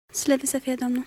Slăvit să fie Domnul!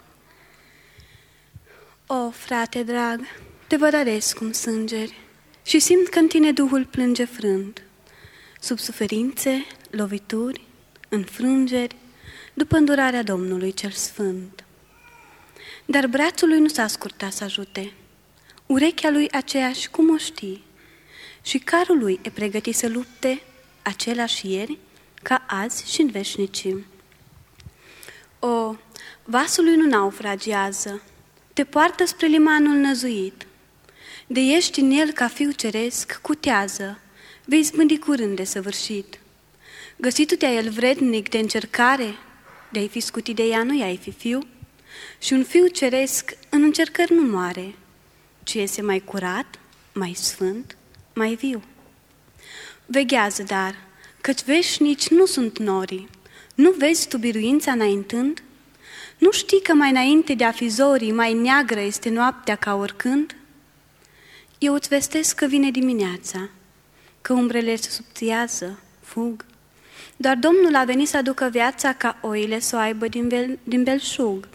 O, frate drag, te vădăresc cum sângeri și simt că în tine Duhul plânge frânt, sub suferințe, lovituri, înfrângeri, după îndurarea Domnului cel Sfânt. Dar brațul lui nu s-a scurtat să ajute, urechea lui aceeași cum o știi, și carul lui e pregătit să lupte, același ieri, ca azi și în veșnicii. O, vasul lui nu naufragiază, te poartă spre limanul năzuit, de ești în el ca fiu ceresc, cutează, vei zbândi curând de săvârșit. Găsitu-te el vrednic de încercare, de-ai fi scutit de ea, nu i-ai fi fiu, și un fiu ceresc în încercări nu moare, ci iese mai curat, mai sfânt, mai viu. Veghează, dar, căci veșnici nu sunt norii, nu vezi tu biruința înaintând? Nu știi că mai înainte de a fi zorii, mai neagră este noaptea ca oricând? Eu îți vestesc că vine dimineața, că umbrele se subțiază, fug. Doar Domnul a venit să aducă viața ca oile să o aibă din belșug.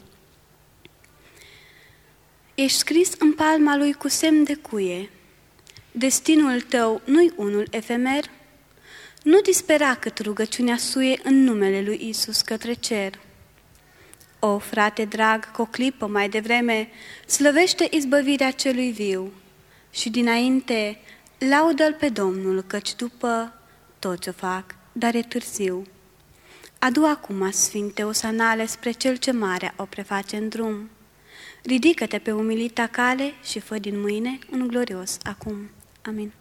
Ești scris în palma lui cu semn de cuie. Destinul tău nu-i unul efemer? Nu dispera cât rugăciunea suie în numele lui Isus către cer. O, frate drag, cu o clipă mai devreme, slăvește izbăvirea celui viu și dinainte laudă-L pe Domnul, căci după tot ce fac, dar e târziu. Adu acum, Sfinte, osanale spre Cel ce mare o preface în drum. Ridică-te pe umilita cale și fă din mâine un glorios acum. Amin.